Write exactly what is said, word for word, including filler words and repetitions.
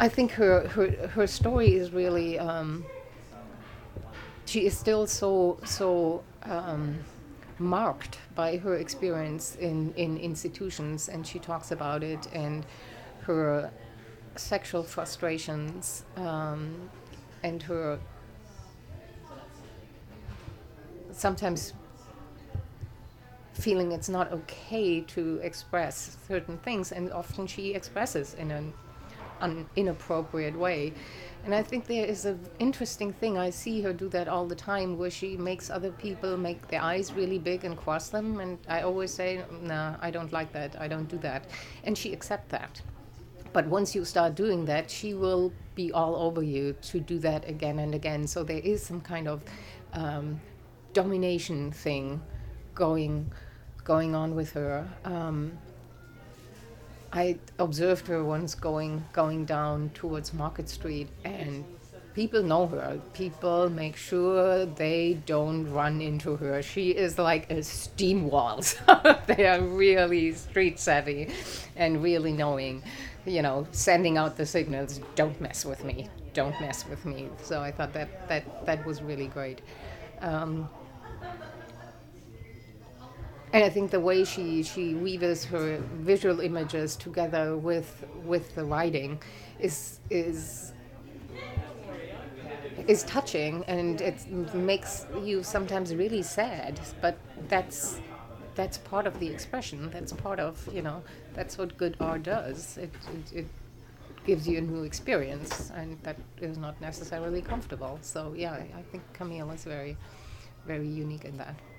I think her her her story is really. Um, she is still so so um, marked by her experience in in institutions, and she talks about it and her sexual frustrations um, and her sometimes feeling it's not okay to express certain things, and often she expresses in an, an inappropriate way. And I think there is an interesting thing. I see her do that all the time, where she makes other people make their eyes really big and cross them. And I always say, "Nah, I don't like that. I don't do that." And she accepts that. But once you start doing that, she will be all over you to do that again and again. So there is some kind of um, domination thing going going on with her. Um, I observed her once going going down towards Market Street, and people know her. People make sure they don't run into her. She is like a steam waltz. They are really street savvy and really knowing, you know, sending out the signals, don't mess with me, don't mess with me. So I thought that that, that was really great. Um, And I think the way she, she weaves her visual images together with with the writing is is is touching, and it makes you sometimes really sad. But that's that's part of the expression. That's part of, you know, that's what good art does. It it, it gives you a new experience, and that is not necessarily comfortable. So yeah, I, I think Camille is very very unique in that.